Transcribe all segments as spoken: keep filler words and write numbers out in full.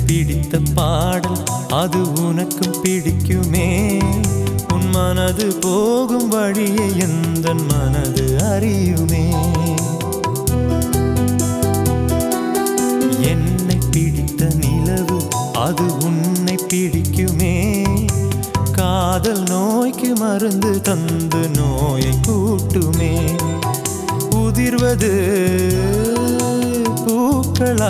பிடித்த பாடல் அது உனக்கும் பிடிக்குமே. உன் மனது போகும் வழியை எந்தன் மனது அறியுமே. என்னை பிடித்த நிலவு அது உன்னை பிடிக்குமே. காதல் நோய்க்கு மருந்து தந்து நோயை கூட்டுமே. உதிர்வது பூக்களா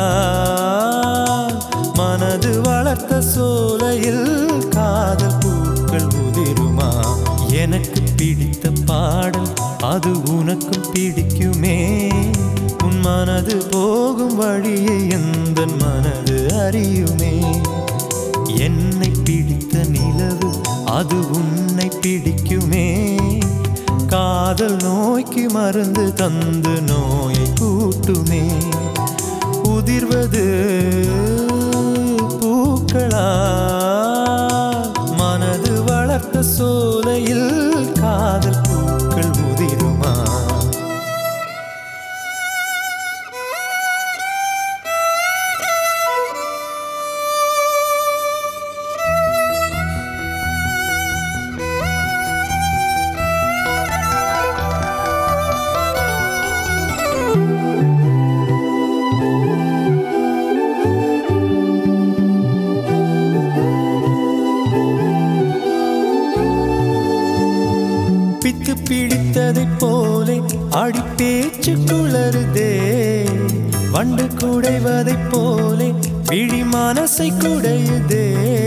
மனது வளர்த்த சோலையில் காதல் பூக்கள் உதிருமா. எனக்கு பிடித்த பாடல் அது உனக்கும் பிடிக்குமே. உன் மனது போகும் வழியை எந்தன் மனது அறியுமே. என்னை பிடித்த நிலவு அது உன்னை பிடிக்குமே. காதல் நோய்க்கு மருந்து தந்து நோயை கூட்டுமே. உதிர்வது பூக்களா மனது வளர்த்த சோலையில் காதல் பூக்கள் உதிருமா. பித்து பிடித்ததைப் போலே அடி பேச்சு குளறுதே. வண்டு குடைவதைப் போலே விழி மனசை குடையுதே.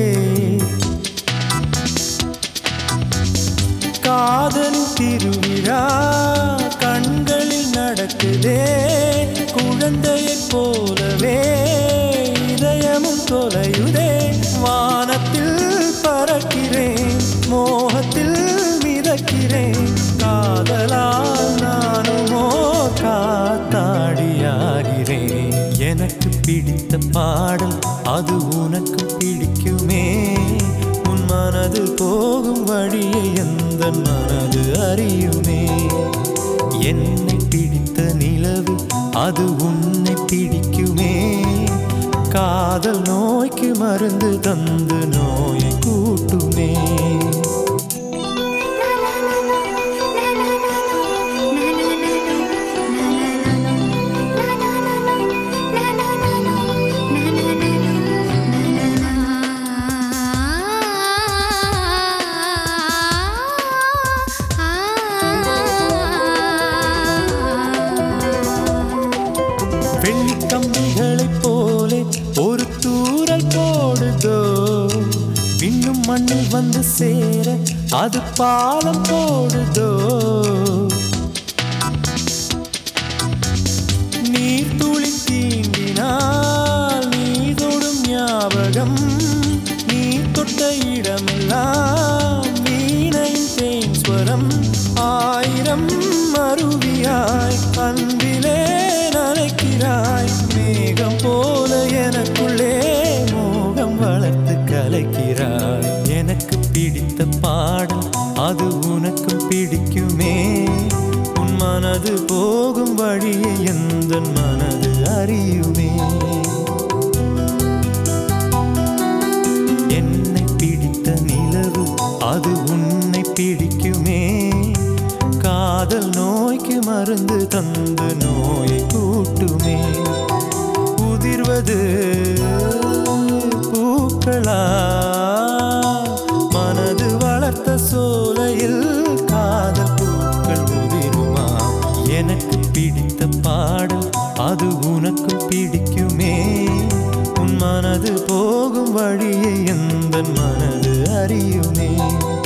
காதலின் திருவிழா கண்களில் நடக்குதே. குழந்தையைப் போலவே இதயமும் தொலையுதே. வானத்தில் பறக்கிறேன் மோகத்தில் மிதக்கிறேன். காதலால் நானுமோ காத்தாடியாகிறேன். எனக்கு பிடித்த பாடல் அது உனக்கு பிடிக்குமே. உன் மனது போகும் வழியை எந்தன் மனது அறியுமே. என்னை பிடித்த நிலவு அது உன்னை பிடிக்குமே. காதல் நோய்க்கு மருந்து தந்து நோயை கூட்டுமே. வெள்ளிக்கம்பிகளைப் போலே ஒரு தூறல் போடுதோ. விண்ணும் மண்ணில் வந்து சேர அது பாலம் போடுதோ. நீர் துளி தீண்டினால் நீ தொடும் ஞாபகம். நீ தொட்ட இடமெல்லாம் வீணையின் தேன் ஸ்வரம். ஆயிரம் அருவியாய் அன்பிலே நனைக்கிறாய். மேகம் போல எனக்குள்ளே மோகம் வளர்த்து கலைக்கிறாய். எனக்கு பிடித்த பாடல் அது உனக்கும் பிடிக்குமே. உன் மனது போகும் வழியை எந்தன் மனது அறியுமே. என்னை பிடித்த நிலவு அது உன்னை பிடிக்குமே. காதல் நோய்க்கு மருந்து தந்து நோயை கூட்டுமே. உதிர்வது பூக்களா மனது வளர்த்த சோலையில் காதல் பூக்கள் உதிருமா. எனக்கு பிடித்த பாடல் அது உனக்கும் பிடிக்குமே. உன் மனது போகும் வழியை எந்தன் மனது அறியுமே.